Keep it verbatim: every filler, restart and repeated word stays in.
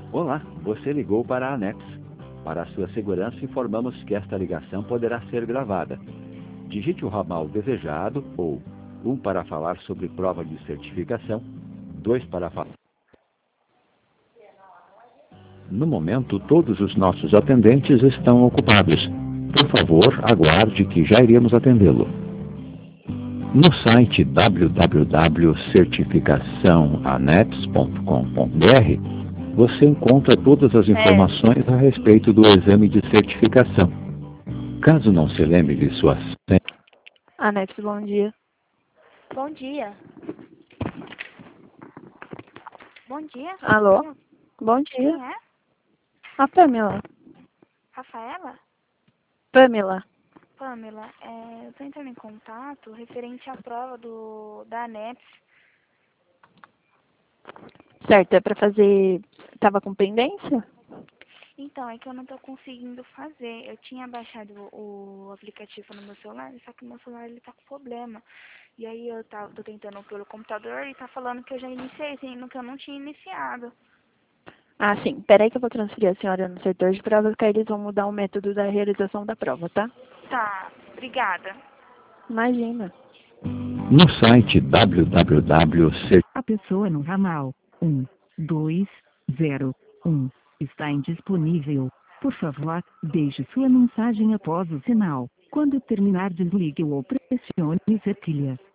Olá, você ligou para a ANEPS. Para a sua segurança, informamos que esta ligação poderá ser gravada. Digite o ramal desejado ou um para falar sobre prova de certificação, dois para falar. No momento, todos os nossos atendentes estão ocupados. Por favor, aguarde que já iremos atendê-lo. No site w w w ponto certificação aneps ponto com ponto b r você encontra todas as informações a respeito do exame de certificação. Caso não se lembre de sua senha... ANEPS, bom dia. Bom dia. Bom dia. Alô? Bom dia. Quem é? A Pamela. Rafaela? Pamela. Pamela, é, eu estou entrando em contato referente à prova do, da ANEPS. Certo, é para fazer... Tava com pendência? Então, é que eu não estou conseguindo fazer. Eu tinha baixado o, o aplicativo no meu celular, só que o meu celular ele tá com problema. E aí eu tá, tô tentando pelo computador e tá falando que eu já iniciei, sendo que eu não tinha iniciado. Ah, sim. Peraí que eu vou transferir a senhora no setor de provas, que aí eles vão mudar o método da realização da prova, tá? Tá, obrigada. Imagina. No site w w w ponto certificação... A pessoa no ramal um, dois, zero, um está indisponível. Por favor, deixe sua mensagem após o sinal. Quando terminar, desligue ou pressione setilha.